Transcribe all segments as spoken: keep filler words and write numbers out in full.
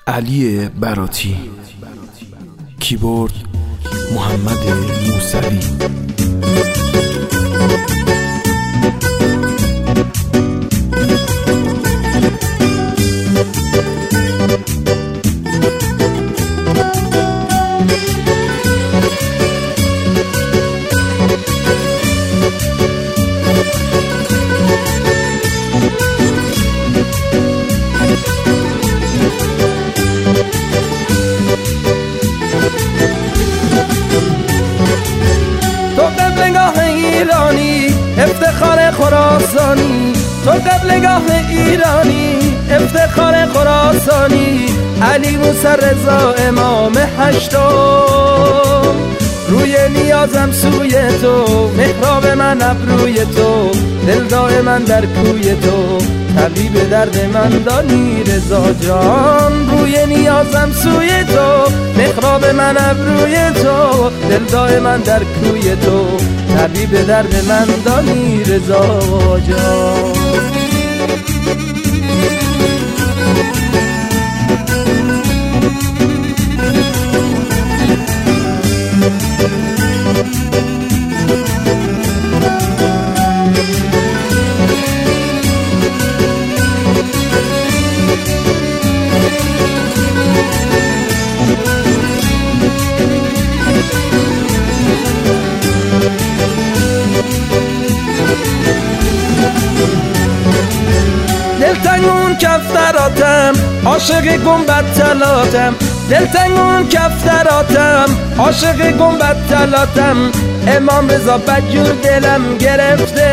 علی براتی، کیبورد محمد موسوی. ایرانی افتخار خراسانی، تو قبلگاه ایرانی افتخار خراسانی. علی موسی رضا امام هشتم، روی نیازم سوی تو، محراب من ابروی تو، دل دائما در کوی تو، طبیب درد من دانی رضا جان. روی نیازم سوی تو، محراب من ابروی تو، دل دائما در کوی تو، طبیب درد من دانی رضا جان. دلتنگون کفتراتم، عاشق گنبد تلاتم، دلتنگون کفتراتم، عاشق گنبد تلاتم. امام رضا بدجور دلم گرفته،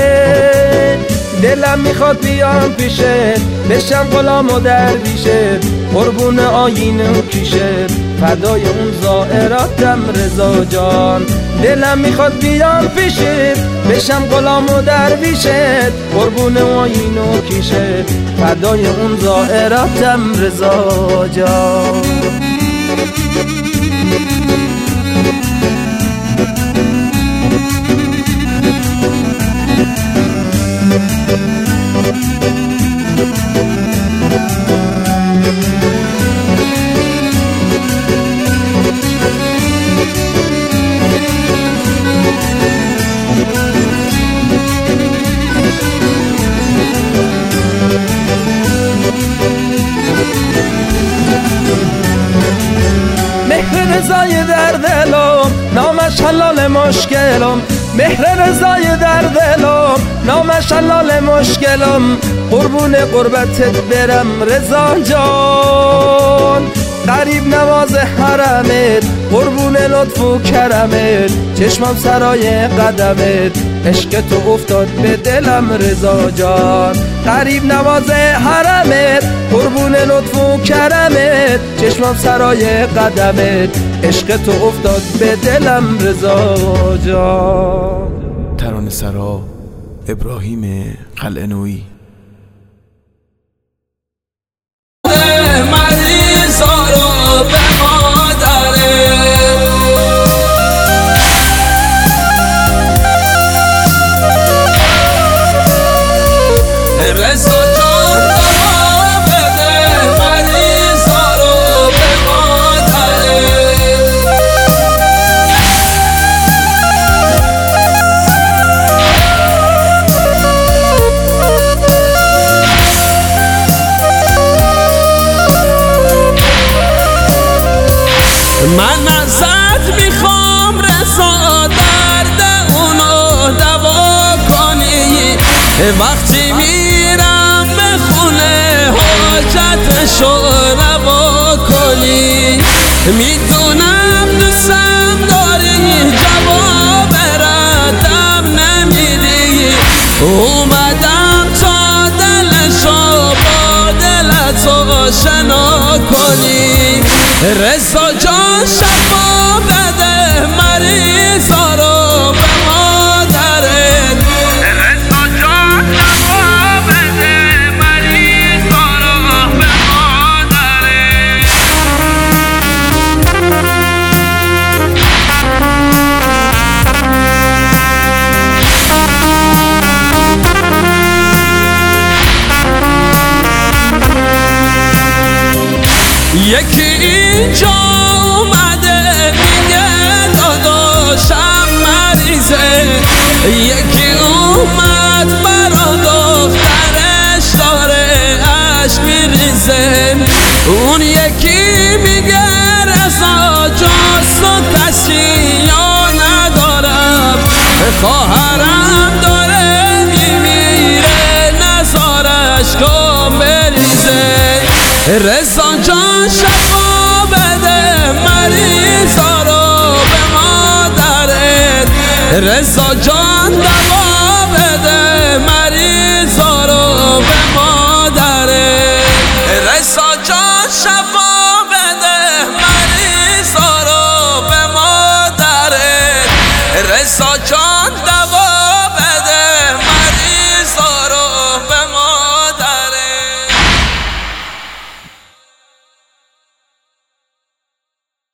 دلم میخواد بیام پیشت، بشم غلام و درویشه، قربون آیین و کیشه، فدای اون زائراتم رضا جان. دلم میخواد بیام پیشت، بشم غلام و درویشه، قربون آیین و کیشه، فدای اون زائراتم رضا جان. مهر رضای در دلم، نامش حلال مشکلم، مهر رضای در دلم، نامش حلال مشکلم. قربون قربتت برم رضا جان، غریب نواز حرمت، قربون لطف و کرمت، چشمم سرای قدمت، عشق تو افتاد به دلم رضا جان. غریب نواز حرمت، قربون لطف و کرمت، چشمم سرای قدمت، عشق تو افتاد به دلم رضا جان. ترانه سرا ابراهیم قلعه‌نویی. من ازت میخوام رضا درد اونو دوا کنی، وقتی میرم به خونه حاجتشو روا کنی. میدونم دوستم داری جواب ردم نمیدی، اومدم تا دلشو با دلت آشنا کنی. رضا جان شفا بده مریضا رو به مادرت، رضا جان شفا بده مریضا رو به مادرت. یکی اینجا اومده میگه داداشم مریضه، یکی اومد برا دخترش داره عشق میریزه، اون یکی میگه رضا جاست و کسی یا ندارم، خواهرم داره میمیره نزارش کن بریزه. رضا جان شفا بده مریضا رو به مادرت، رضا جان دوا بده مریضا رو به مادرت، رضا جان شفا